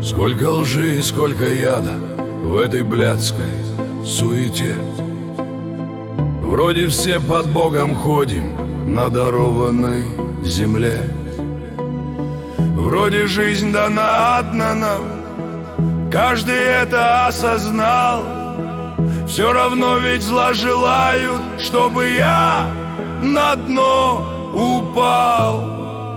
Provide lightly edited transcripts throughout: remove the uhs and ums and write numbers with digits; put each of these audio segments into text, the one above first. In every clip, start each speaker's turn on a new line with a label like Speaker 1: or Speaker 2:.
Speaker 1: Сколько лжи и сколько яда в этой блядской суете. Вроде все под Богом ходим на дарованной земле. Вроде жизнь дана одна нам, каждый это осознал. Все равно ведь зла желают, чтобы я на дно упал,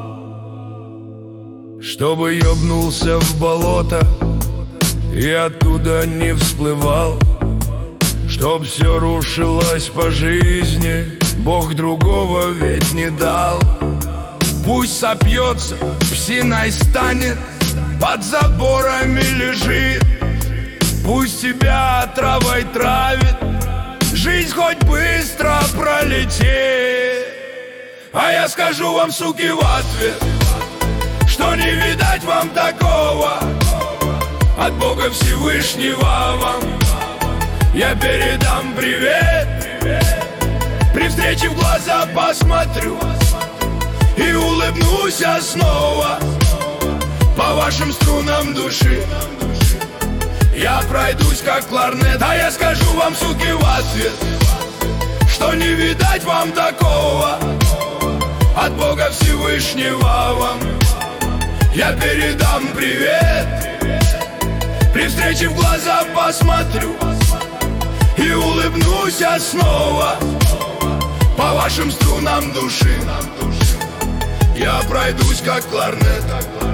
Speaker 1: чтобы ёбнулся в болото и оттуда не всплывал, чтоб все рушилось по жизни, Бог другого ведь не дал. Пусть сопьется, псиной станет, под заборами лежит, пусть тебя травой травит, жизнь хоть быстро пролетит. А я скажу вам, суки, в ответ, что не видать вам такого от Бога Всевышнего вам. Я передам привет, при встрече в глаза посмотрю и улыбнусь я снова по вашим струнам души. Я пройдусь как кларнет, а я скажу вам, суки, в ответ, что не видать вам такого от Бога Всевышнего вам. Я передам привет, при встрече в глаза посмотрю и улыбнусь я снова по вашим струнам души. Я пройдусь как кларнет.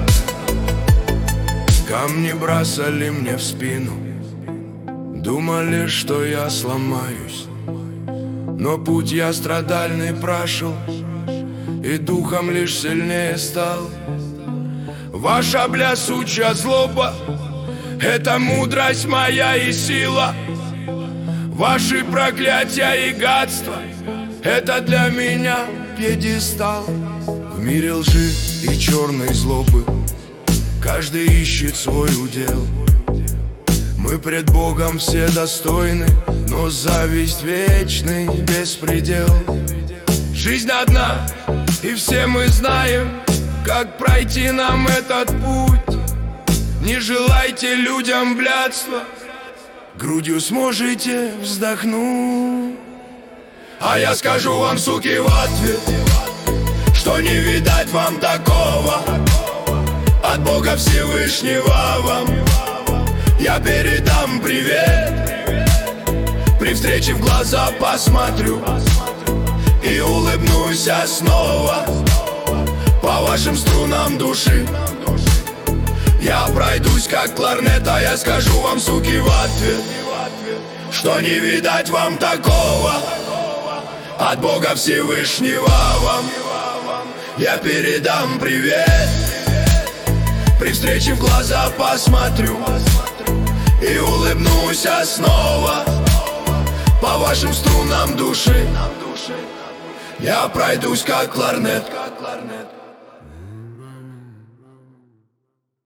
Speaker 1: Камни бросали мне в спину, думали, что я сломаюсь, но путь я страдальный прошел и духом лишь сильнее стал. Ваша блясучая злоба — это мудрость моя и сила. Ваши проклятия и гадства — это для меня пьедестал. В мире лжи и черной злобы каждый ищет свой удел. Мы пред Богом все достойны, но зависть вечный беспредел. Жизнь одна, и все мы знаем, как пройти нам этот путь. Не желайте людям блядства, грудью сможете вздохнуть. А я скажу вам, суки, в ответ, что не видать вам такого от Бога Всевышнего вам. Я передам привет, при встрече в глаза посмотрю и улыбнусь я снова по вашим струнам души. Я пройдусь как кларнет, а я скажу вам, суки, в ответ, что не видать вам такого от Бога Всевышнего вам. Я передам привет, при встрече в глаза посмотрю и улыбнусь я снова по вашим струнам души. Я пройдусь как кларнет.